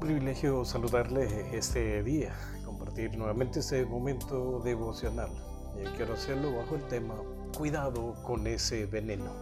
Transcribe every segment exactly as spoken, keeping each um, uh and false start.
privilegio saludarle este día, compartir nuevamente este momento devocional. Y quiero hacerlo bajo el tema cuidado con ese veneno.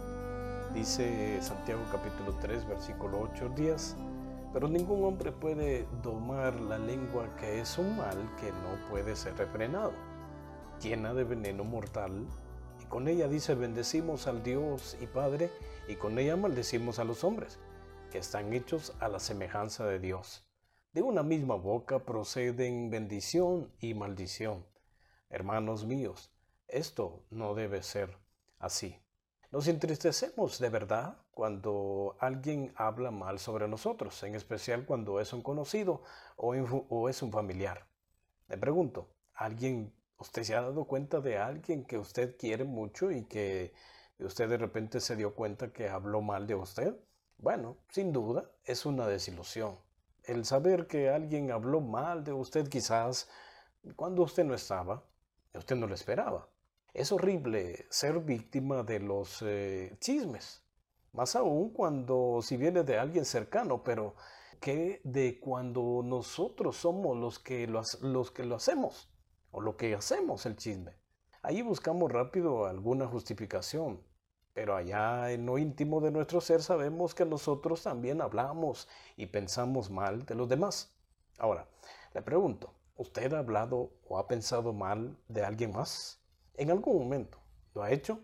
Dice Santiago capítulo tres, versículo ocho, diez, pero ningún hombre puede domar la lengua, que es un mal que no puede ser refrenado, llena de veneno mortal, y con ella dice bendecimos al Dios y Padre, y con ella maldecimos a los hombres, que están hechos a la semejanza de Dios. De una misma boca proceden bendición y maldición. Hermanos míos, esto no debe ser así. Nos entristecemos de verdad cuando alguien habla mal sobre nosotros, en especial cuando es un conocido o, o es un familiar. Le pregunto, ¿alguien, usted se ha dado cuenta de alguien que usted quiere mucho y que usted de repente se dio cuenta que habló mal de usted? Bueno, sin duda, es una desilusión. El saber que alguien habló mal de usted quizás cuando usted no estaba, usted no lo esperaba. Es horrible ser víctima de los eh, chismes, más aún cuando si viene de alguien cercano, pero ¿qué de cuando nosotros somos los que lo, los que lo hacemos o lo que hacemos el chisme? Ahí buscamos rápido alguna justificación. Pero allá en lo íntimo de nuestro ser sabemos que nosotros también hablamos y pensamos mal de los demás. Ahora, le pregunto, ¿usted ha hablado o ha pensado mal de alguien más? ¿En algún momento lo ha hecho?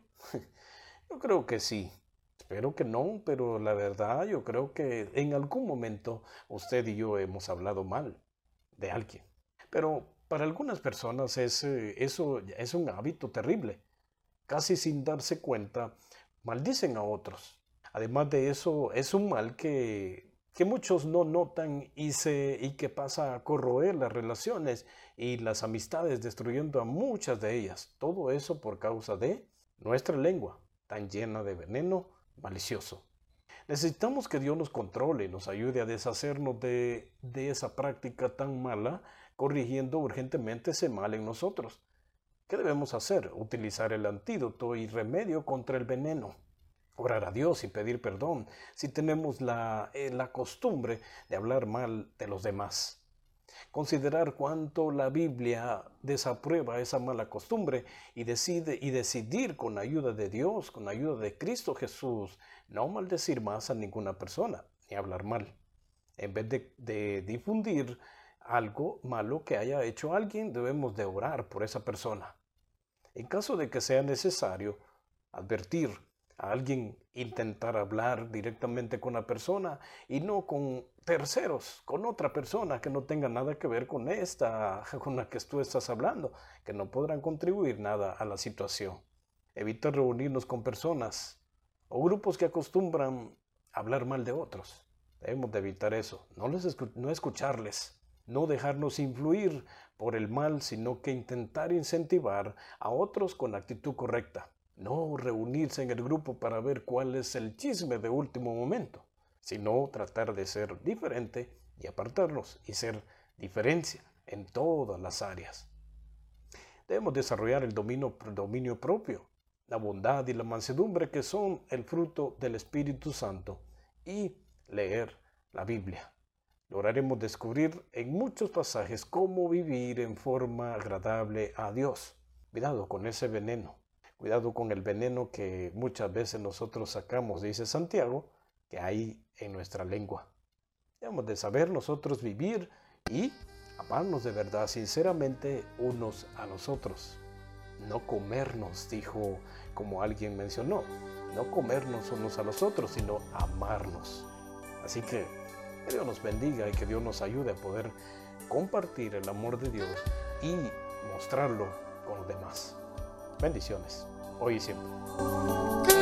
Yo creo que sí. Espero que no, pero la verdad yo creo que en algún momento usted y yo hemos hablado mal de alguien. Pero para algunas personas es, eso es un hábito terrible. Casi sin darse cuenta, maldicen a otros. Además de eso, es un mal que, que muchos no notan y, se, y que pasa a corroer las relaciones y las amistades, destruyendo a muchas de ellas. Todo eso por causa de nuestra lengua, tan llena de veneno malicioso. Necesitamos que Dios nos controle y nos ayude a deshacernos de, de esa práctica tan mala, corrigiendo urgentemente ese mal en nosotros. ¿Qué debemos hacer? Utilizar el antídoto y remedio contra el veneno. Orar a Dios y pedir perdón si tenemos la, eh, la costumbre de hablar mal de los demás. Considerar cuánto la Biblia desaprueba esa mala costumbre y, decide, y decidir con ayuda de Dios, con ayuda de Cristo Jesús, no maldecir más a ninguna persona ni hablar mal. En vez de, de difundir algo malo que haya hecho alguien, debemos de orar por esa persona. En caso de que sea necesario advertir a alguien, intentar hablar directamente con la persona y no con terceros, con otra persona que no tenga nada que ver con esta, con la que tú estás hablando, que no podrán contribuir nada a la situación. Evita reunirnos con personas o grupos que acostumbran a hablar mal de otros. Debemos de evitar eso, no, les escu- no escucharles. No dejarnos influir por el mal, sino que intentar incentivar a otros con la actitud correcta. No reunirse en el grupo para ver cuál es el chisme de último momento, sino tratar de ser diferente y apartarnos y ser diferencia en todas las áreas. Debemos desarrollar el dominio, dominio propio, la bondad y la mansedumbre que son el fruto del Espíritu Santo y leer la Biblia. Lograremos descubrir en muchos pasajes cómo vivir en forma agradable a Dios. Cuidado con ese veneno. Cuidado con el veneno que muchas veces nosotros sacamos, dice Santiago, que hay en nuestra lengua. Debemos de saber nosotros vivir y amarnos de verdad, sinceramente, unos a los otros. No comernos, dijo, como alguien mencionó, no comernos unos a los otros, sino amarnos. Así que que Dios nos bendiga y que Dios nos ayude a poder compartir el amor de Dios y mostrarlo con los demás. Bendiciones, hoy y siempre.